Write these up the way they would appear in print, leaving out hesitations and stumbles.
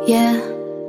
Yeah.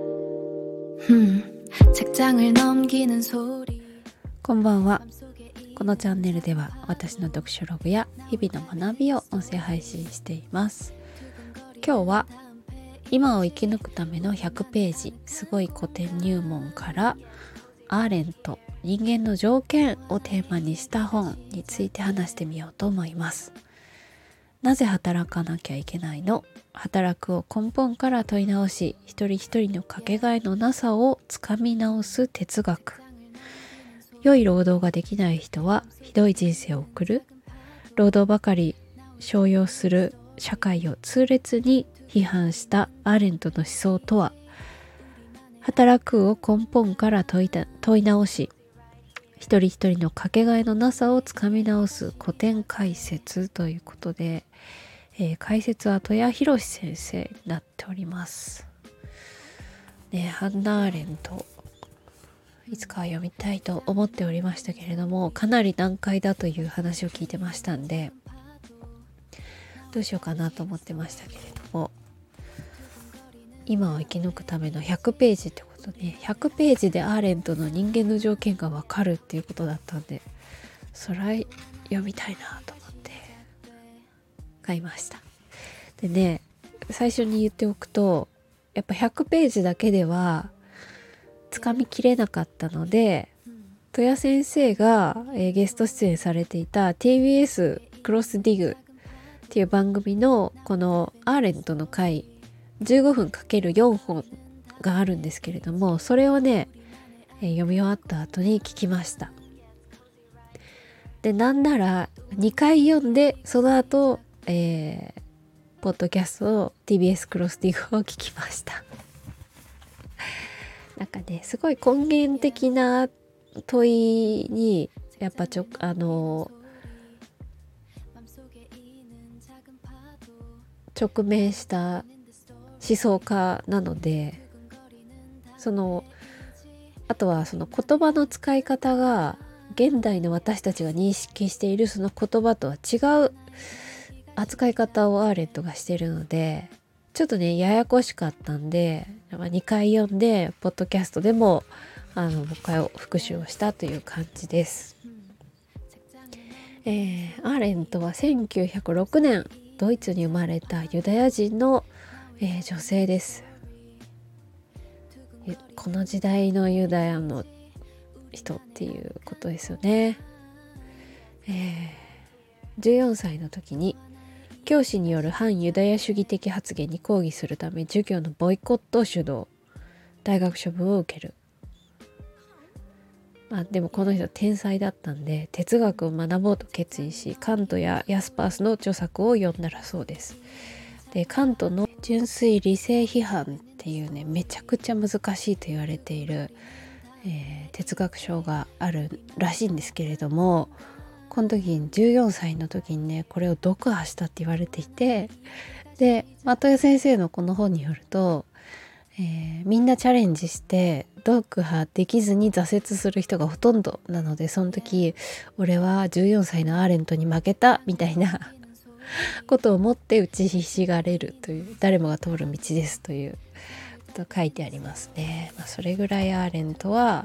책장을 넘기는 소리. こんばんは。このチャンネルでは私の読書ログや日々の学びを音声配信しています。今日は今を生き抜くための100ページすごい古典入門からアーレント人間の条件をテーマにした本について話してみようと思います。なぜ働かなきゃいけないの？働くを根本から問い直し、一人一人のかけがえのなさをつかみ直す哲学。良い労働ができない人はひどい人生を送る。労働ばかり商用する社会を痛烈に批判したアーレントの思想とは、働くを根本から問い直し、一人一人のかけがえのなさをつかみ直す古典解説ということで、解説は戸谷博先生になっております。ハンナ・アーレントいつか読みたいと思っておりましたけれども、かなり難解だという話を聞いてましたんで、どうしようかなと思ってましたけれども、今を生き抜くための100ページってことで、100ページでアーレントの人間の条件がわかるっていうことだったんで、それは読みたいなと思って買いました。でね、最初に言っておくと、やっぱ100ページだけではつかみきれなかったので、戸谷先生が、ゲスト出演されていた TBS クロスディグっていう番組のこのアーレントの回15分 ×4 本があるんですけれども、それをね、読み終わった後に聞きました。で、なんなら2回読んでその後、ポッドキャストを TBS クロスディグを聞きましたなんかね、すごい根源的な問いにやっぱ直面した思想家なので、あとはその言葉の使い方が現代の私たちが認識しているその言葉とは違う扱い方をアーレントがしているので、ちょっとねややこしかったんで、2回読んでポッドキャストでももう一回復習をしたという感じです。アーレントは1906年ドイツに生まれたユダヤ人の、女性です。この時代のユダヤの人っていうことですよね。14歳の時に教師による反ユダヤ主義的発言に抗議するため授業のボイコットを主導、大学処分を受ける。でもこの人天才だったんで哲学を学ぼうと決意し、カントやヤスパースの著作を読んだらそうです。で、カントの純粋理性批判っていうね、めちゃくちゃ難しいと言われている、哲学書があるらしいんですけれども、この時に14歳の時にね、これを読破したって言われていて、で、戸谷先生のこの本によると、みんなチャレンジして読破できずに挫折する人がほとんどなので、その時俺は14歳のアーレントに負けたみたいなことを思って打ちひしがれるという、誰もが通る道ですということ書いてありますね。それぐらいアーレントは、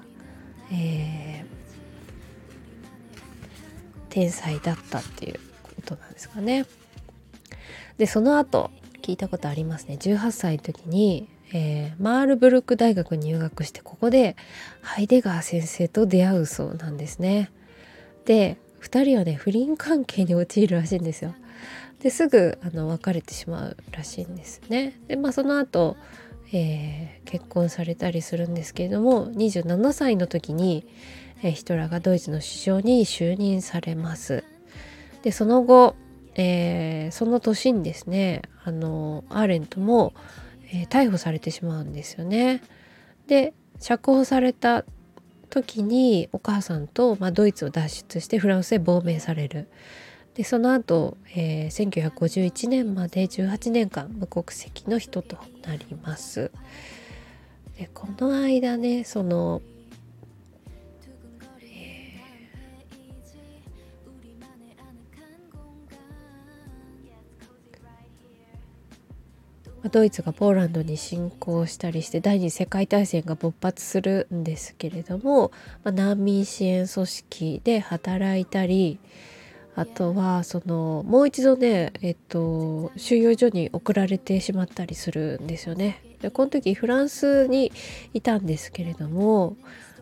天才だったっていうことなんですかね。で、その後聞いたことありますね。18歳の時に、マールブルク大学に入学して、ここでハイデガー先生と出会うそうなんですね。で、2人はね不倫関係に陥るらしいんですよ。ですぐ別れてしまうらしいんですね。で、その後、結婚されたりするんですけれども、27歳の時に、ヒトラーがドイツの首相に就任されます。で、その後、その年にですね、アーレントも、逮捕されてしまうんですよね。で、釈放された時にお母さんと、ドイツを脱出してフランスへ亡命される。で、その後、1951年まで18年間無国籍の人となります。で、この間ね、 ドイツがポーランドに侵攻したりして第二次世界大戦が勃発するんですけれども、難民支援組織で働いたり、あとはもう一度ね、収容所に送られてしまったりするんですよね。でこの時フランスにいたんですけれども、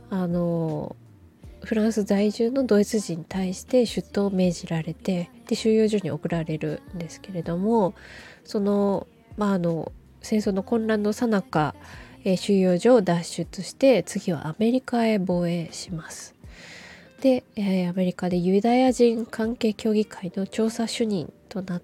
フランス在住のドイツ人に対して出頭を命じられて、で収容所に送られるんですけれども、戦争の混乱の最中、収容所を脱出して次はアメリカへ防衛します。で、アメリカでユダヤ人関係協議会の調査主任となって、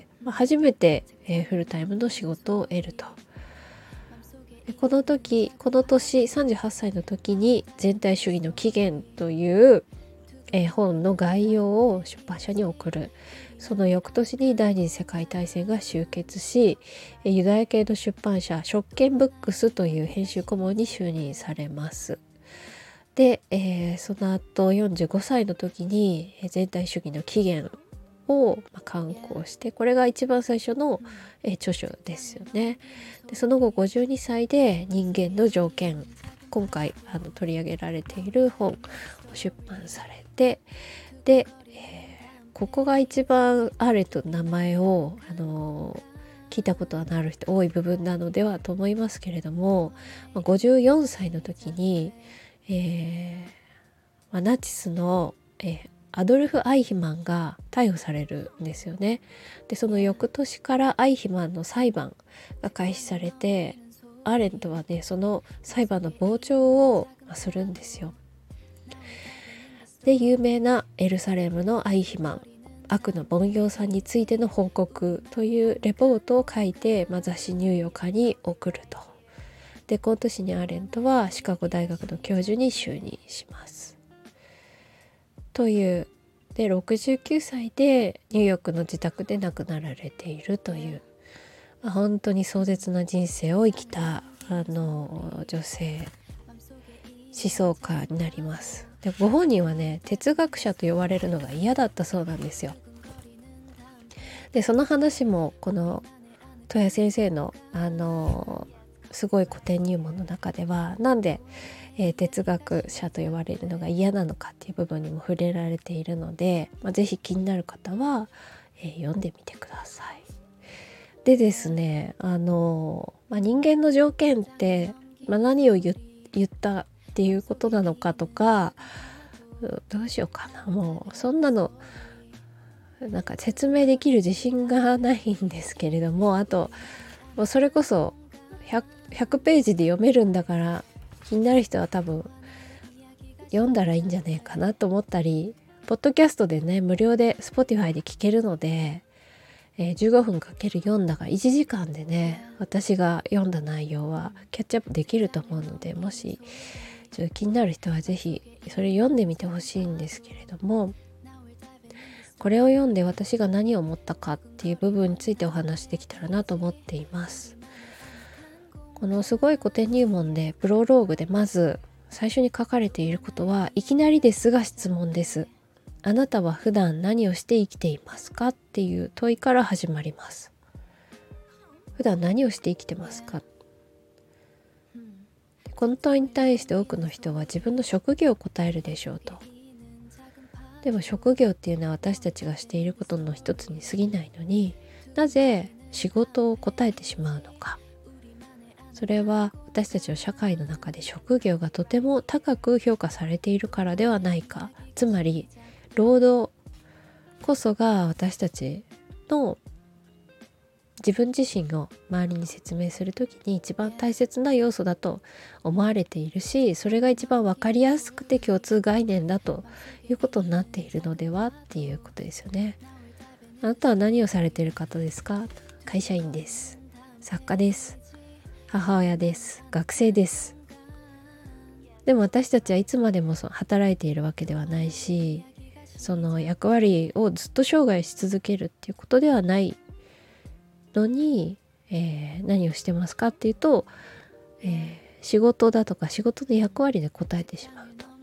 初めて、フルタイムの仕事を得ると。でこの年38歳の時に全体主義の起源という、本の概要を出版社に送る。その翌年に第二次世界大戦が終結し、ユダヤ系の出版社ショッケンブックスという編集顧問に就任されます。で、その後45歳の時に全体主義の起源を刊行して、これが一番最初の、著書ですよね。でその後52歳で人間の条件、今回取り上げられている本を出版されて、で、ここが一番アーレントの名前を聞いたことはある人多い部分なのではと思いますけれども、54歳の時にナチスの、アドルフ・アイヒマンが逮捕されるんですよね。でその翌年からアイヒマンの裁判が開始されて、アーレントはねその裁判の傍聴をするんですよ。で有名なエルサレムのアイヒマン、悪の凡庸さんについての報告というレポートを書いて、雑誌ニューヨーカーに送ると。でこの年にアーレントはシカゴ大学の教授に就任しますという。で69歳でニューヨークの自宅で亡くなられているという、本当に壮絶な人生を生きた女性思想家になります。でご本人はね哲学者と呼ばれるのが嫌だったそうなんですよ。でその話もこの戸谷先生のすごい古典入門の中ではなんで、哲学者と呼ばれるのが嫌なのかっていう部分にも触れられているので、ぜひ気になる方は、読んでみてください。でですね人間の条件って、何を言ったっていうことなのかとか、どうしようかな、もうそんなのなんか説明できる自信がないんですけれども、あともうそれこそ100ページで読めるんだから気になる人は多分読んだらいいんじゃねえかなと思ったり、ポッドキャストでね無料で Spotify で聞けるので、15分かける4だから1時間でね私が読んだ内容はキャッチアップできると思うので、もしちょっと気になる人はぜひそれ読んでみてほしいんですけれども、これを読んで私が何を思ったかっていう部分についてお話しできたらなと思っています。このすごい古典入門でプロローグでまず最初に書かれていることは、いきなりですが質問です。あなたは普段何をして生きていますかっていう問いから始まります。普段何をして生きてますか。この問いに対して多くの人は自分の職業を答えるでしょうと。でも職業っていうのは私たちがしていることの一つに過ぎないのに、なぜ仕事を答えてしまうのか。それは私たちの社会の中で職業がとても高く評価されているからではないか。つまり労働こそが私たちの自分自身を周りに説明するときに一番大切な要素だと思われているし、それが一番わかりやすくて共通概念だということになっているのではっていうことですよね。あなたは何をされている方ですか。会社員です。作家です。母親です。学生です。でも私たちはいつまでも働いているわけではないし、その役割をずっと生涯し続けるっていうことではないのに、何をしてますかっていうと、仕事だとか仕事の役割で答えてしまうと。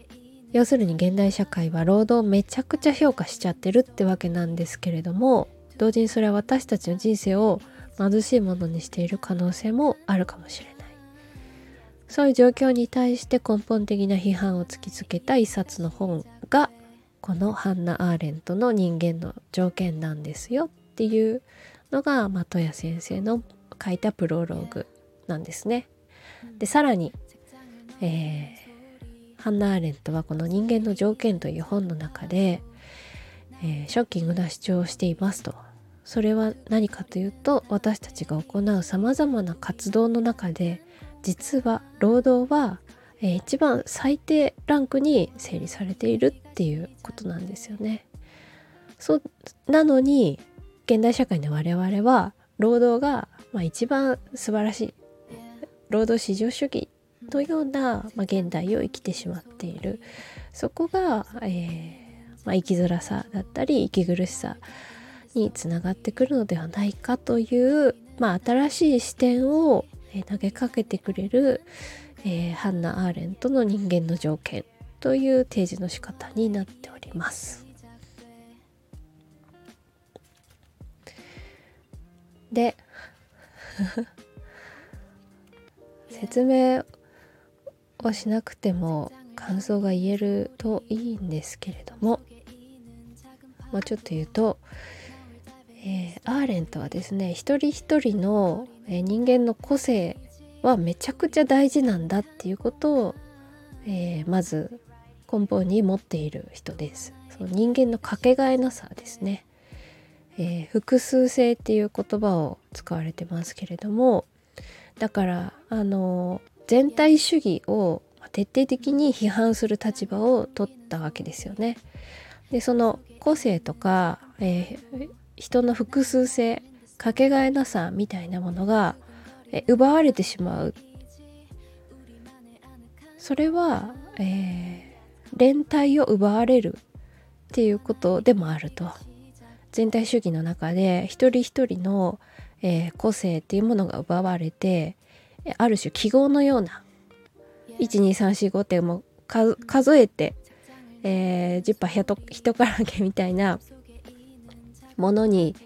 要するに現代社会は労働をめちゃくちゃ評価しちゃってるってわけなんですけれども、 同時にそれは私たちの人生を貧しいものにしている可能性もあるかもしれない。そういう状況に対して根本的な批判を突きつけた一冊の本がこのハンナ・アーレントの人間の条件なんですよっていうのがトヤ先生の書いたプロローグなんですね。でさらに、ハンナ・アーレントはこの人間の条件という本の中で、ショッキングな主張をしていますと。それは何かというと、私たちが行うさまざまな活動の中で実は労働は、一番最低ランクに整理されているっていうことなんですよね。なのに現代社会の我々は労働が、一番素晴らしい労働至上主義のような、現代を生きてしまっている。そこが、生きづらさだったり息苦しさにつながってくるのではないかという、新しい視点を投げかけてくれる、ハンナ・アーレントの人間の条件という提示の仕方になっております。で説明をしなくても感想が言えるといいんですけれども、もうちょっと言うと、アーレントはですね、一人一人の人間の個性はめちゃくちゃ大事なんだっていうことを、まず根本に持っている人です。その人間のかけがえなさですね。複数性っていう言葉を使われてますけれども、だから全体主義を徹底的に批判する立場を取ったわけですよね。でその個性とか、人の複数性、かけがえなさみたいなものが、奪われてしまう。それは、連帯を奪われるっていうことでもあると。全体主義の中で一人一人の、個性っていうものが奪われて、ある種記号のような12345っても数えて、10羽人からげみたいなものに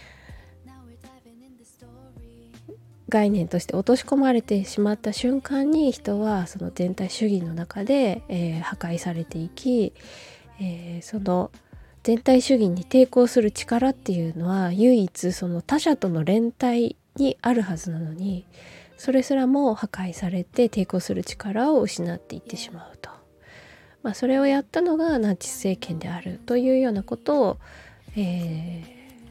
概念として落とし込まれてしまった瞬間に、人はその全体主義の中で、破壊されていき、その全体主義に抵抗する力っていうのは唯一その他者との連帯にあるはずなのに、それすらも破壊されて抵抗する力を失っていってしまうと。それをやったのがナチス政権であるというようなことを、言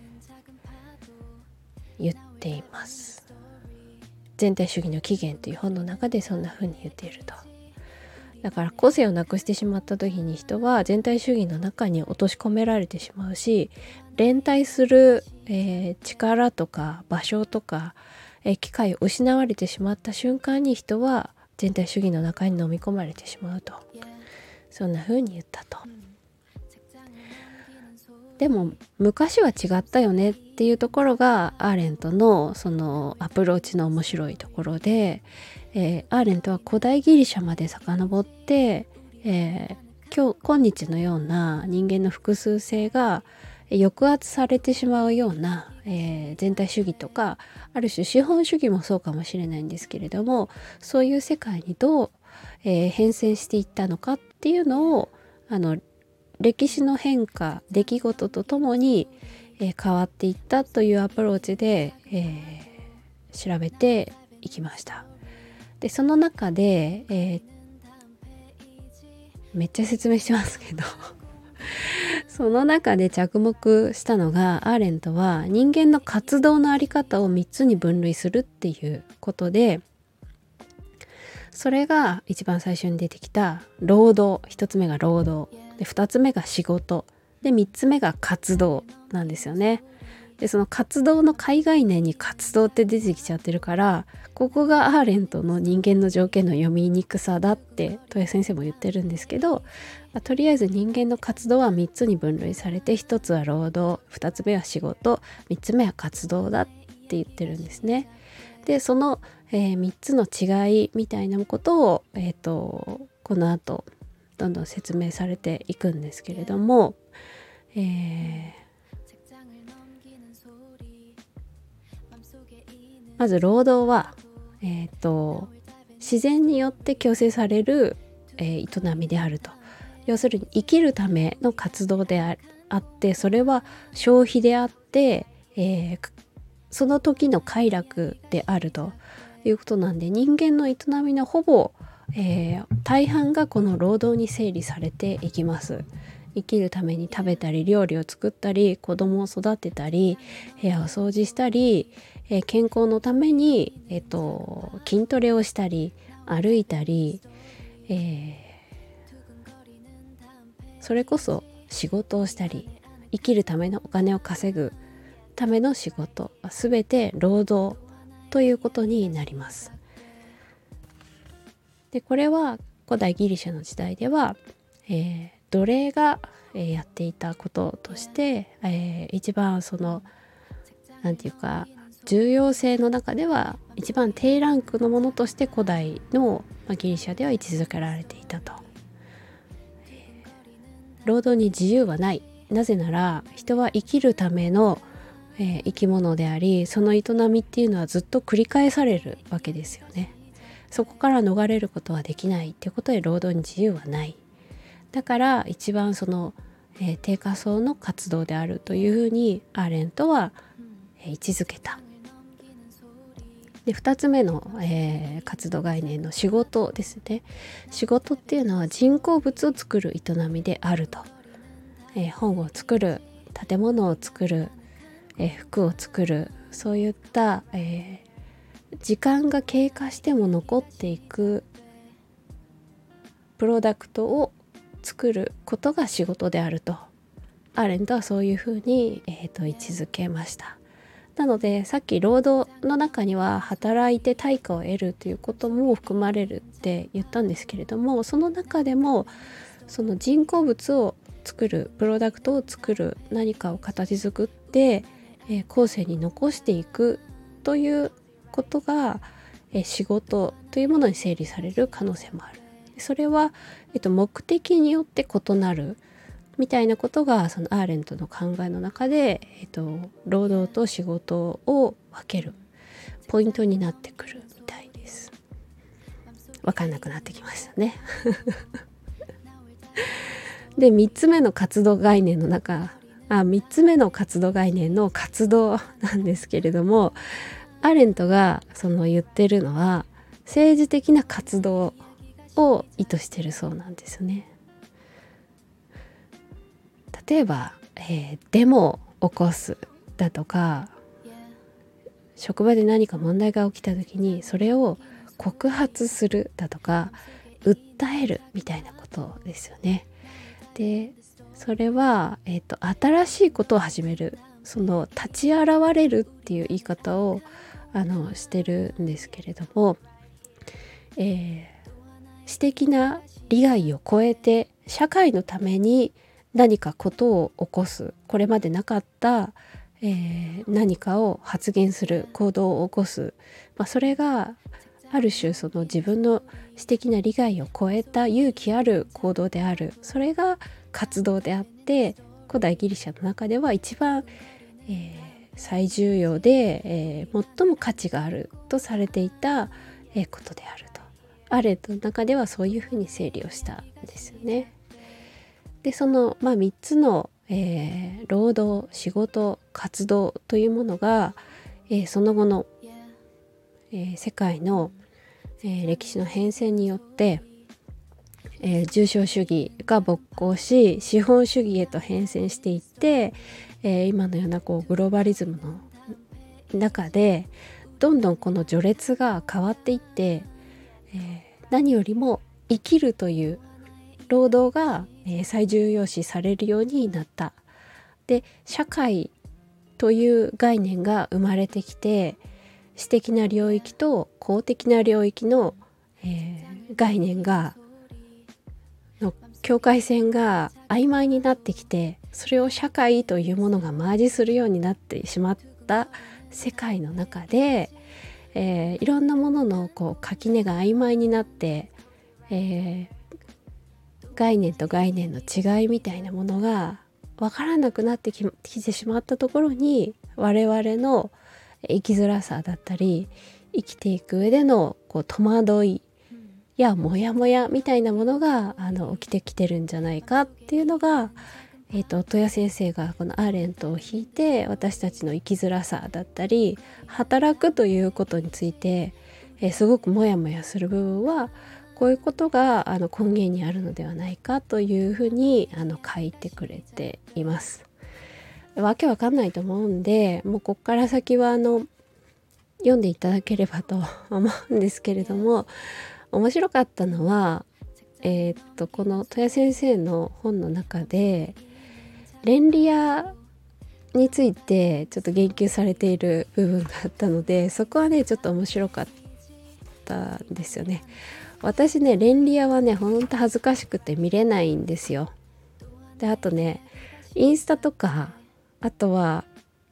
っています。全体主義の起源という本の中でそんな風に言っていると。だから個性をなくしてしまった時に、人は全体主義の中に落とし込められてしまうし、連帯する、力とか場所とか、機会を失われてしまった瞬間に、人は全体主義の中に飲み込まれてしまうと。そんな風に言ったと。でも昔は違ったよねっていうところがアーレントのそのアプローチの面白いところで、アーレントは古代ギリシャまで遡って、今日のような人間の複数性が抑圧されてしまうような、全体主義とか、ある種資本主義もそうかもしれないんですけれども、そういう世界にどう、変遷していったのかっていうのを歴史の変化、出来事とともに、変わっていったというアプローチで、調べていきました。でその中で、めっちゃ説明してますけどその中で着目したのが、アーレントは人間の活動のあり方を3つに分類するっていうことで、それが一番最初に出てきた労働、1つ目が労働で、2つ目が仕事で、3つ目が活動なんですよね。でその活動の界概念に活動って出てきちゃってるから、ここがアーレントの人間の条件の読みにくさだって戸谷先生も言ってるんですけど、とりあえず人間の活動は3つに分類されて、1つは労働、2つ目は仕事、3つ目は活動だって言ってるんですね。でその、3つの違いみたいなことを、この後どんどん説明されていくんですけれども、 まず労働は、自然によって強制される、営みであると。要するに生きるための活動であって、それは消費であって、その時の快楽であるということなんで、人間の営みのほぼ、大半がこの労働に整理されていきます。生きるために食べたり料理を作ったり子供を育てたり部屋を掃除したり、健康のために、筋トレをしたり歩いたり、それこそ仕事をしたり生きるためのお金を稼ぐための仕事は全て労働ということになります。でこれは古代ギリシャの時代では、奴隷が、やっていたこととして、一番そのなんていうか重要性の中では一番低ランクのものとして古代の、ギリシャでは位置づけられていたと。労働に自由はない。なぜなら人は生きるための、生き物であり、その営みっていうのはずっと繰り返されるわけですよね。そこから逃れることはできないっていうことで労働に自由はない。だから一番その、低下層の活動であるというふうにアーレントは、位置づけた。で2つ目の、活動概念の仕事ですね。仕事っていうのは人工物を作る営みであると。本を作る、建物を作る、服を作る、そういった、時間が経過しても残っていくプロダクトを作ることが仕事であるとアーレントはそういうふうに、位置づけました。なのでさっき労働の中には働いて対価を得るということも含まれるって言ったんですけれども、その中でもその人工物を作る、プロダクトを作る、何かを形作って、後世に残していくということが、仕事というものに整理される可能性もある。それは、目的によって異なるみたいなことがそのアーレントの考えの中で、労働と仕事を分けるポイントになってくるみたいです。分かんなくなってきましたねで3つ目の活動概念の3つ目の活動概念の活動なんですけれども、アーレントがその言ってるのは政治的な活動を意図してるそうなんですよね。例えば、デモを起こすだとか、職場で何か問題が起きた時にそれを告発するだとか訴えるみたいなことですよね。でそれは、新しいことを始める、その立ち現れるっていう言い方をしてるんですけれども、私的な利害を超えて社会のために何かことを起こす、これまでなかった、何かを発言する、行動を起こす、それがある種その自分の私的な利害を超えた勇気ある行動である、それが活動であって、古代ギリシャの中では一番、最重要で、最も価値があるとされていた、ことであると。アーレントの中ではそういうふうに整理をしたんですよね。でその、3つの、労働、仕事、活動というものが、その後の、世界の、歴史の変遷によって、重商主義が勃興し資本主義へと変遷していって、今のようなグローバリズムの中でどんどんこの序列が変わっていって、何よりも生きるという労働が、最重要視されるようになった。で社会という概念が生まれてきて、私的な領域と公的な領域の、概念がの境界線が曖昧になってきて、それを社会というものがマージするようになってしまった世界の中で、いろんなものの垣根が曖昧になって、概念と概念の違いみたいなものが分からなくなってきてしまったところに、我々の、 生きづらさだったり、生きていく上での戸惑いやモヤモヤみたいなものが起きてきてるんじゃないかっていうのが、戸谷先生がこのアーレントを引いて、私たちの生きづらさだったり働くということについて、すごくモヤモヤする部分はこういうことが根源にあるのではないかというふうに書いてくれています。わけわかんないと思うんで、もうこっから先は読んでいただければと思うんですけれども、面白かったのは、この戸谷先生の本の中でレンリアについてちょっと言及されている部分があったので、そこはねちょっと面白かったんですよね。私ねレンリアはねほんと恥ずかしくて見れないんですよ。であとねインスタとか、あとは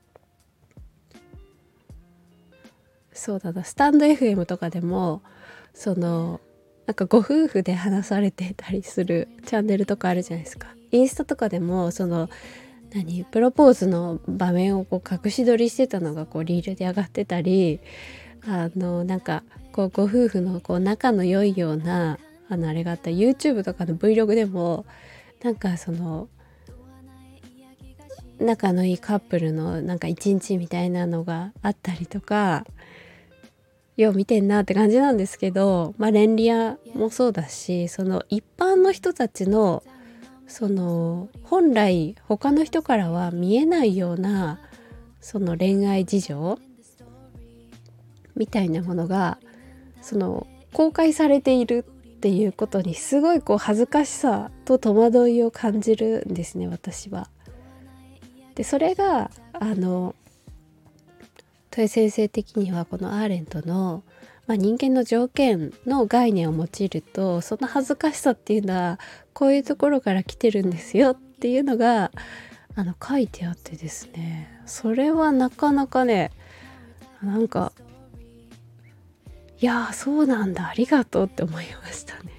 そうだな、スタンド FM とかでもなんかご夫婦で話されてたりするチャンネルとかあるじゃないですか。インスタとかでもプロポーズの場面を隠し撮りしてたのがリールで上がってたり、なんかご夫婦の仲の良いようなあれがあった YouTube とかの Vlog でも、なんか仲のいいカップルのなんか一日みたいなのがあったりとか、よう見てんなって感じなんですけど、レンリアもそうだし、一般の人たちの本来他の人からは見えないような恋愛事情みたいなものが公開されているっていうことにすごい恥ずかしさと戸惑いを感じるんですね、私は。でそれが戸井先生的にはこのアーレントの、人間の条件の概念を用いると、その恥ずかしさっていうのはこういうところから来てるんですよっていうのが書いてあってですね、それはなかなかね、なんかいやそうなんだ、ありがとうって思いましたね。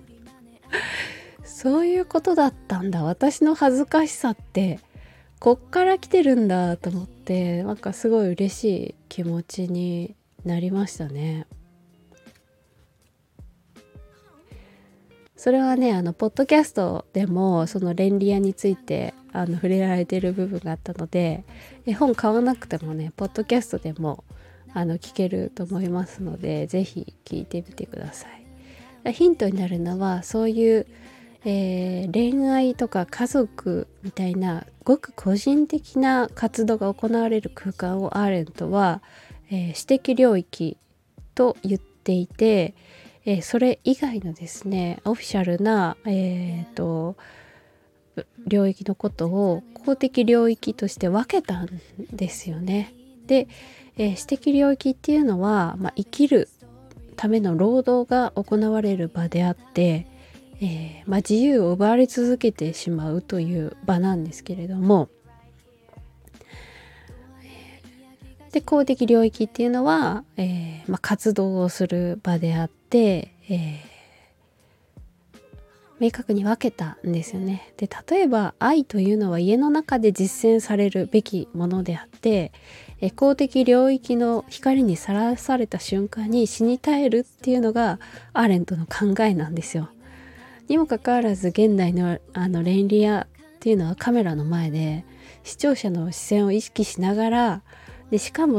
そういうことだったんだ、私の恥ずかしさってこっから来てるんだと思って、なんかすごい嬉しい気持ちになりましたね。それはねポッドキャストでもレンリアについて触れられている部分があったので、本買わなくてもねポッドキャストでも聞けると思いますので、ぜひ聞いてみてください。ヒントになるのはそういう、恋愛とか家族みたいなごく個人的な活動が行われる空間をアーレントは、私的領域と言っていて、それ以外のですねオフィシャルな、領域のことを公的領域として分けたんですよね。で、私的領域っていうのは、生きるための労働が行われる場であって、自由を奪われ続けてしまうという場なんですけれども、で公的領域っていうのは、活動をする場であって、明確に分けたんですよね。で例えば愛というのは家の中で実践されるべきものであって、公的領域の光にさらされた瞬間に死に絶えるっていうのがアーレントの考えなんですよ。にもかかわらず現代のレンリアっていうのはカメラの前で視聴者の視線を意識しながら、でしかも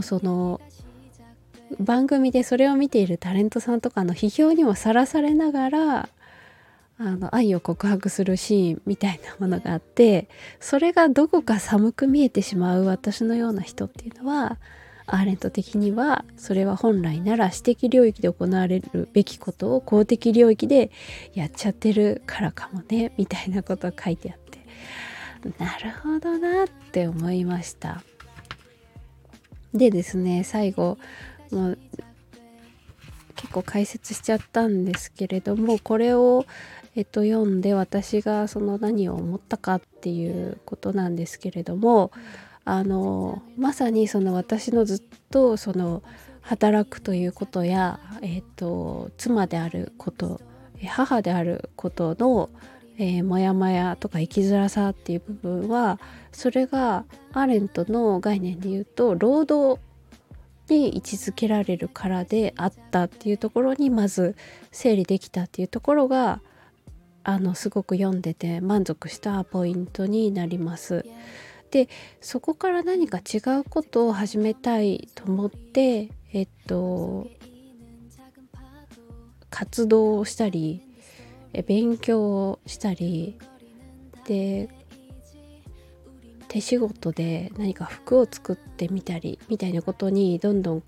番組でそれを見ているタレントさんとかの批評にもさらされながら愛を告白するシーンみたいなものがあって、それがどこか寒く見えてしまう私のような人っていうのはアーレント的にはそれは本来なら私的領域で行われるべきことを公的領域でやっちゃってるからかもねみたいなことが書いてあって、なるほどなって思いました。でですね、最後もう結構解説しちゃったんですけれども、これを読んで私が何を思ったかっていうことなんですけれども、まさに私のずっと働くということや、妻であること、母であることの、モヤモヤとか生きづらさっていう部分は、それがアーレントの概念で言うと労働に位置づけられるからであったっていうところにまず整理できたっていうところがすごく読んでて満足したポイントになります。でそこから何か違うことを始めたいと思って活動をしたり勉強をしたりで手仕事で何か服を作ってみたりみたいなことにどんどん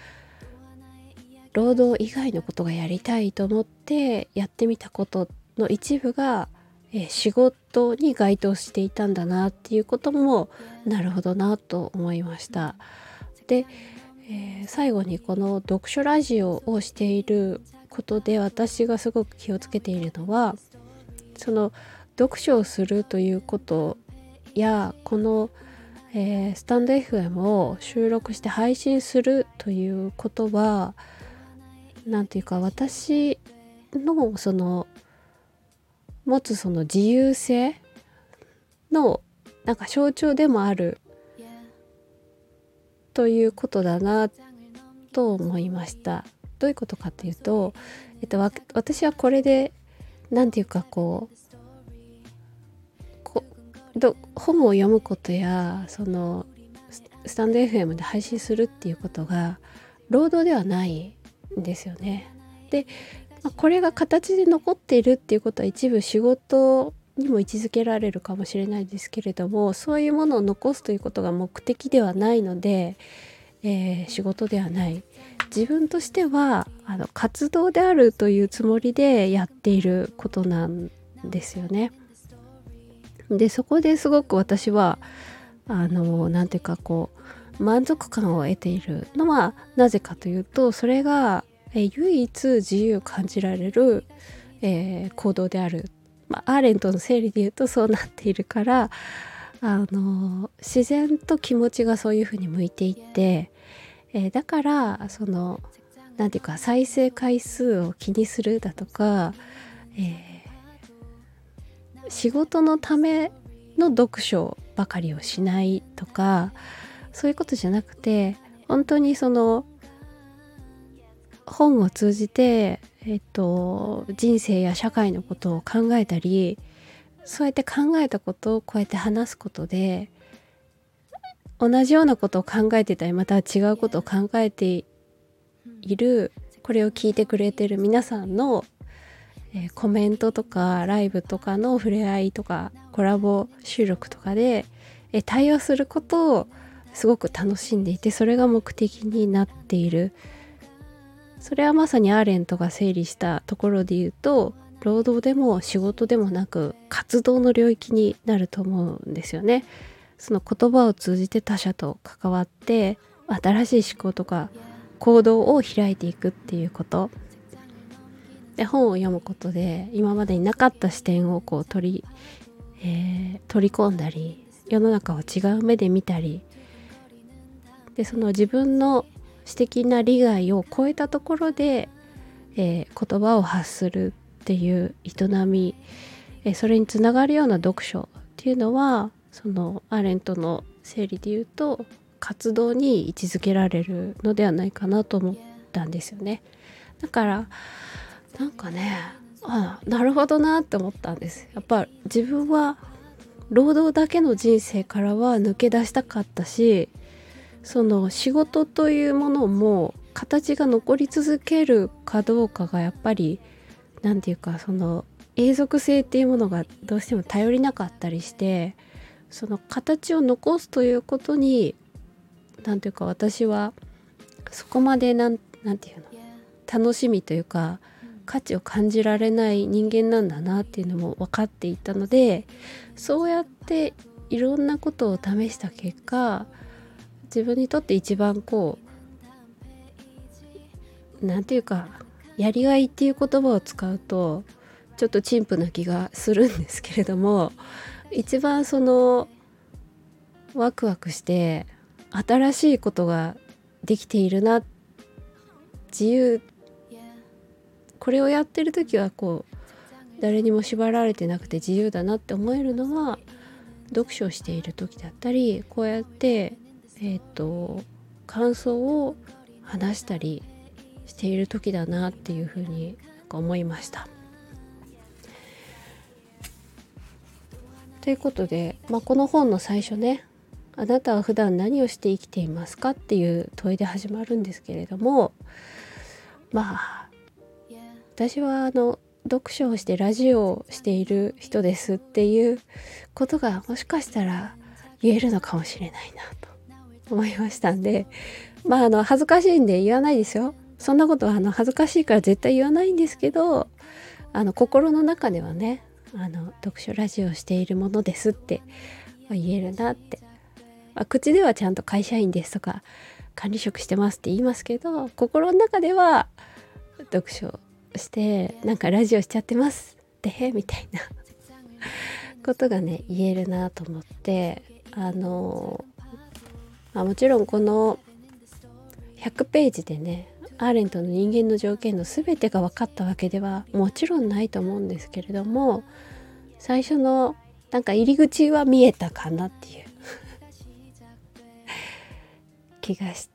労働以外のことがやりたいと思ってやってみたことの一部が仕事に該当していたんだなっていうこともなるほどなと思いました。で、最後にこの読書ラジオをしていることで私がすごく気をつけているのはその読書をするということやこの、スタンド FM を収録して配信するということはなんていうか私のその持つその自由性のなんか象徴でもあるということだなと思いました。どういうことかというと、私はこれでなんていうか本を読むことやそのスタンド FM で配信するっていうことが労働ではないんですよね。で、これが形で残っているっていうことは一部仕事にも位置づけられるかもしれないですけれどもそういうものを残すということが目的ではないので、仕事ではない自分としては活動であるというつもりでやっていることなんですよね。でそこですごく私はなんていうか満足感を得ているのはなぜかというとそれが唯一自由を感じられる、行動である、アーレントの整理で言うとそうなっているから自然と気持ちがそういうふうに向いていって、だからなんていうか再生回数を気にするだとか、仕事のための読書ばかりをしないとかそういうことじゃなくて本当に本を通じて、人生や社会のことを考えたりそうやって考えたことをこうやって話すことで同じようなことを考えてたりまた違うことを考えているこれを聞いてくれてる皆さんの、コメントとかライブとかの触れ合いとかコラボ収録とかで、対応することをすごく楽しんでいてそれが目的になっている。それはまさにアーレントが整理したところで言うと労働でも仕事でもなく活動の領域になると思うんですよね。その言葉を通じて他者と関わって新しい思考とか行動を開いていくっていうことで本を読むことで今までになかった視点を取り込んだり世の中を違う目で見たりでその自分の私的な利害を超えたところで、言葉を発するっていう営み、それにつながるような読書っていうのはそのアーレントの整理で言うと活動に位置づけられるのではないかなと思ったんですよね。だからなんかねなるほどなって思ったんです。やっぱ自分は労働だけの人生からは抜け出したかったしその仕事というものも形が残り続けるかどうかがやっぱりなんていうかその永続性っていうものがどうしても頼りなかったりしてその形を残すということになんていうか私はそこまでなんていうの楽しみというか価値を感じられない人間なんだなっていうのも分かっていたのでそうやっていろんなことを試した結果自分にとって一番なんていうかやりがいっていう言葉を使うとちょっと陳腐な気がするんですけれども一番ワクワクして新しいことができているな自由これをやってる時は誰にも縛られてなくて自由だなって思えるの感想を話したりしている時だなっていうふうに思いました。ということで、この本の最初ね、あなたは普段何をして生きていますかっていう問いで始まるんですけれども、私は読書をしてラジオをしている人ですっていうことがもしかしたら言えるのかもしれないなと思いましたんで、恥ずかしいんで言わないですよ。そんなことは恥ずかしいから絶対言わないんですけど、心の中ではね、読書ラジオをしているものですって言えるなって、口ではちゃんと会社員ですとか管理職してますって言いますけど、心の中では読書してなんかラジオしちゃってますってみたいなことがね言えるなと思って、もちろんこの100ページでねアーレントの人間の条件の全てが分かったわけではもちろんないと思うんですけれども、最初のなんか入り口は見えたかなっていう気がして、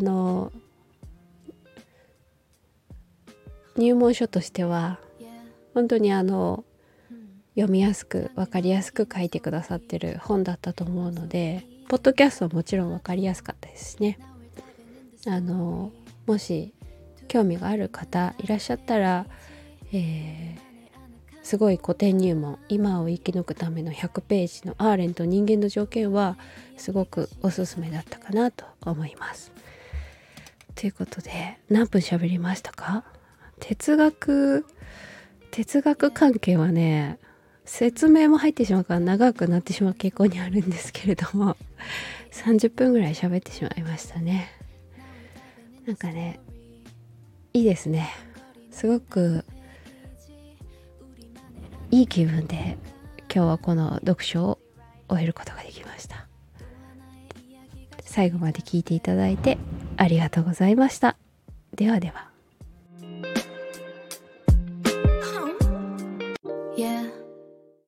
入門書としては本当に読みやすく分かりやすく書いてくださってる本だったと思うので、ポッドキャストはもちろん分かりやすかったですしね。もし興味がある方いらっしゃったら、すごい古典入門、今を生き抜くための100ページのアーレント人間の条件はすごくおすすめだったかなと思います。ということで、何分喋りましたか？哲学関係はね、説明も入ってしまうから長くなってしまう傾向にあるんですけれども、30分ぐらい喋ってしまいましたね。なんかね、いいですね。すごくいい気分で今日はこの読書を終えることができました。最後まで聞いていただいてありがとうございました。ではでは。